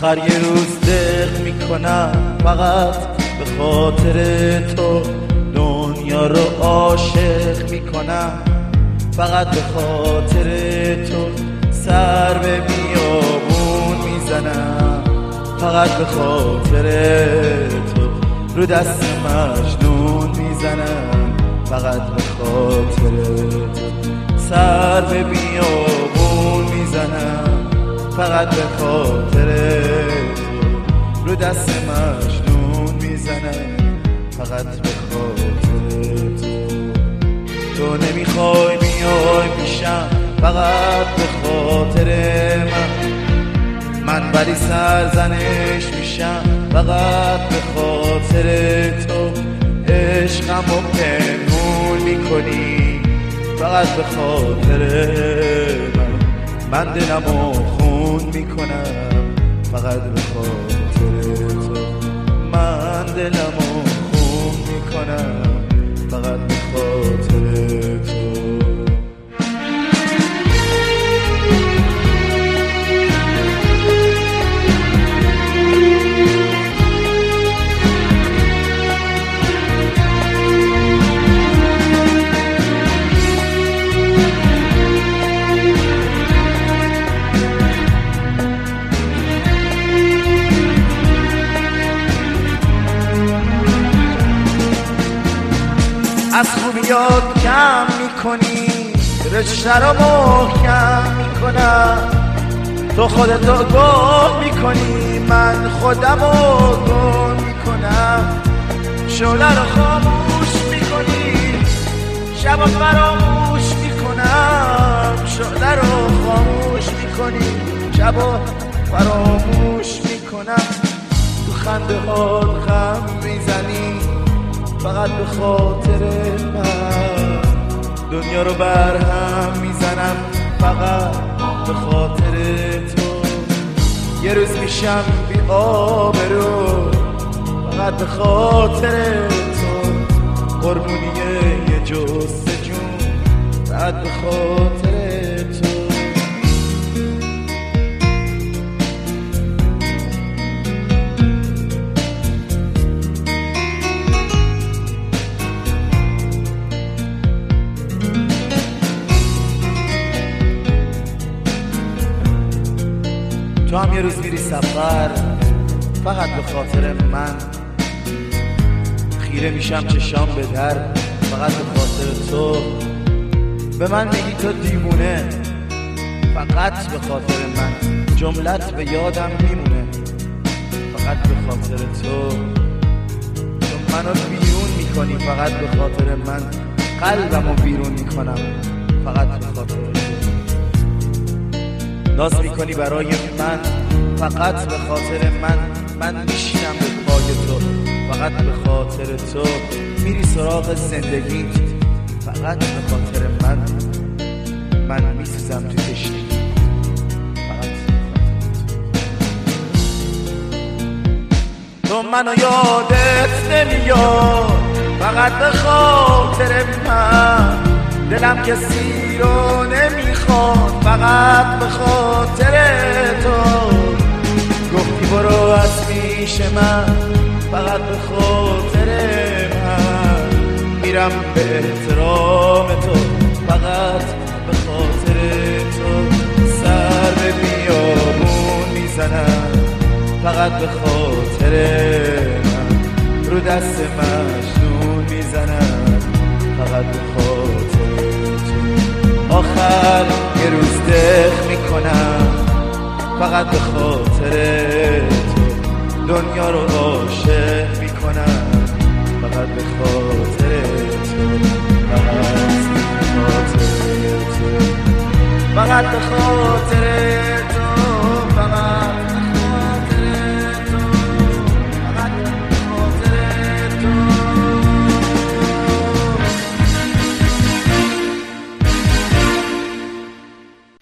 آخر یه روز دق میکنم فقط به خاطر تو، دنیا رو عاشق میکنم فقط به خاطر تو، سر به بیابون میزنم فقط به خاطر تو، رو دست مجنون میزنم فقط به خاطر تو، سر به بیابون میزنم فقط به خاطر تو، رو دست مجنون میزنم فقط به خاطر تو. تو نمیخوای بیای پیشم فقط به خاطر من ولی سرزنش میشم فقط به خاطر تو، عشقمو پنهون میکنی فقط به خاطر من دلمو خون میکنم فقط به خاطر تو، من دلمو خون میکنم فقط به خاطر تو. از خوبیات کم میکنی، رشته رو محکم میکنم، تو خودتو گم میکنی من خودم رو گم میکنم، شعله رو خاموش میکنی شب فراموش میکنم، شعله رو خاموش میکنی شب فراموش میکنم، تو خنده ها غم میزنی فقط به خاطر من، دنیا رو برهم میزنم فقط به خاطر تو، یه روز میشم بی آبرو فقط به خاطر تو، قربونی یه جستجون فقط به خاطر تو. تو هم یه روز میری سفر فقط به خاطر من، خیره میشم چشام به در فقط به خاطر تو، به من میگی تو دیوونه فقط به خاطر من، جملت به یادم میمونه فقط به خاطر تو، تو منو بیرون میکنی فقط به خاطر من، قلبمو بیرون میکنم فقط به خاطر تو، ناز میکنی برای من فقط به خاطر من میشینم به پای تو فقط به خاطر تو، میری سراغ زندگیت فقط به خاطر من میسوزم تو تشنگی فقط به خاطر تو، منو یادت نمیاد فقط به خاطر من، دلم کسی رو نمیخواد فقط به خاطر تو، گفتی برو از پیش من فقط به خاطر من، میرم به احترام تو فقط به خاطر تو، سر به بیابون میزنم فقط به خاطر من، رو دست مجنون میزنم فقط به خاطر تو، آخر یه روز دق میکنم فقط به خاطر تو، دنیا رو عاشق میکنم فقط به خاطر تو، فقط به خاطر تو، فقط به خاطر